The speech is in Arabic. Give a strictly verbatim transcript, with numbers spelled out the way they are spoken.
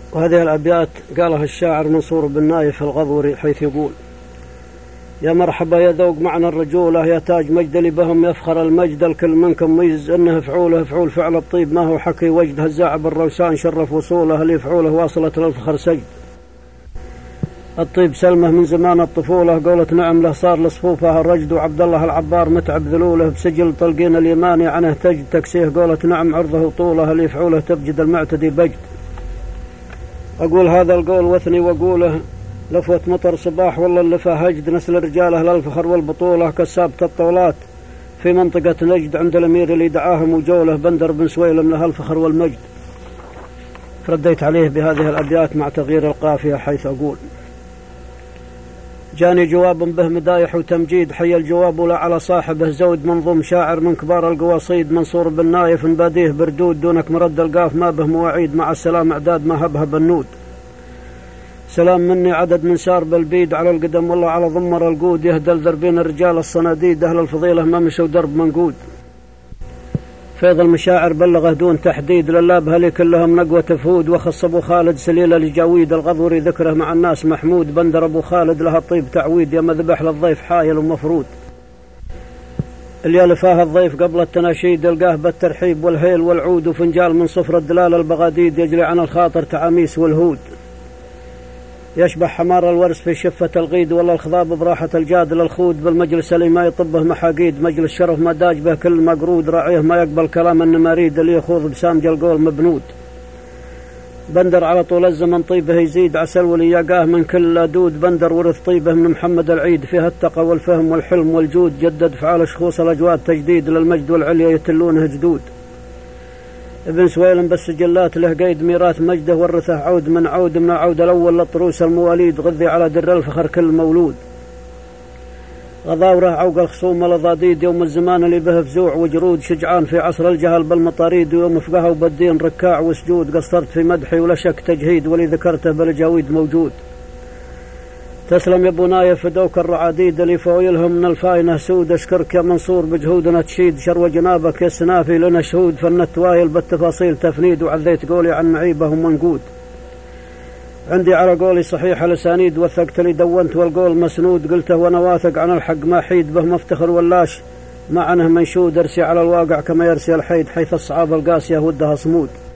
وهذه الأبيات قالها الشاعر منصور بن نايف الغضوري، حيث يقول: يا مرحبا يا ذوق معنى الرجولة، يا تاج مجد اللي بهم يفخر المجد، الكل منكم ميز انه فعوله فعول فعل الطيب، ما هو حكي وجد هزاع بالروسان شرف وصوله، اللي فعوله واصلت للفخر سجد. الطيب سلمه من زمان الطفولة، قولة نعم له صار لصفوفها الرجد، وعبد الله العبار متعب ذلوله بسجل طلقين اليماني عنه تجد تكسيه، قولة نعم عرضه وطوله، اللي فعوله تبجد المعتدي بجد. أقول هذا القول وثني وأقوله لفوة مطر صباح، والله اللي فهجد نسل رجاله للفخر والبطولة، كسابة الطولات في منطقة نجد عند الأمير اللي دعاهم وجوله، بندر بن سويلم له الفخر والمجد. فرديت عليه بهذه الأبيات مع تغيير القافية، حيث أقول: جاني جواب به مدايح وتمجيد، حي الجواب لا على صاحبه زود، منظوم شاعر من كبار القواصيد، منصور بن نايف باديه بردود، دونك مرد القاف ما به مواعيد، مع السلام اعداد ما هبها بالنود. سلام مني عدد من سار بالبيد، على القدم والله على ضمر القود، يهدل ذربين الرجال الصناديد، أهل الفضيلة ما مشوا درب منقود. فيض المشاعر بلغه دون تحديد، للابها لي كلهم نقوة تفود، وخص ابو خالد سليل لجاويد، الغضوري ذكره مع الناس محمود، بندر ابو خالد لها الطيب تعويد، يا مذبح للضيف حايل ومفروض. اللي لفاه الضيف قبل التناشيد، القاه بالترحيب والهيل والعود، وفنجال من صفر الدلال البغاديد، يجري عن الخاطر تعاميس والهود. يشبه حمار الورس في شفة الغيد، والله الخضاب براحة الجاد للخود، بالمجلس اللي ما يطبه محاقيد، مجلس شرف ما داج به كل مقرود، راعيه ما يقبل كلام النماريد، اللي يخوض بسامج القول مبنود. بندر على طول الزمن طيبه يزيد، عسل ولي يقاه من كل دود، بندر ورث طيبه من محمد العيد، فيها التقى والفهم والحلم والجود، جدد فعال شخوص الأجواد تجديد، للمجد والعليا يتلونه جدود. ابن سويلم بالسجلات له قيد ميراث مجده، ورثه عود من عود، من عود الأول لطروس المواليد، غذي على در الفخر كل مولود. غضاوره عوق الخصوم الأضاديد، يوم الزمان اللي به فزوع وجرود، شجعان في عصر الجهل بالمطاريد، ويوم فقهه وبالدين ركاع وسجود، قصرت في مدحي ولا شك تجهيد، ولي ذكرته بالجاويد موجود. تسلم يا ابو نايف فدوك الرعاديد، اللي فويلهم من الفاينة سود، اشكرك يا منصور بجهودنا تشيد، شروى جنابك يا سنافي لنا شهود، فنت وايل بالتفاصيل تفنيد، وعذيت قولي عن معيبهم منقود. عندي على قولي صحيح الاسانيد، وثقت لي دونت والقول مسنود، قلته وانا واثق عن الحق ما حيد، به مفتخر ولاش معنه منشود، ارسي على الواقع كما يرسي الحيد، حيث الصعاب القاسية ودها صمود.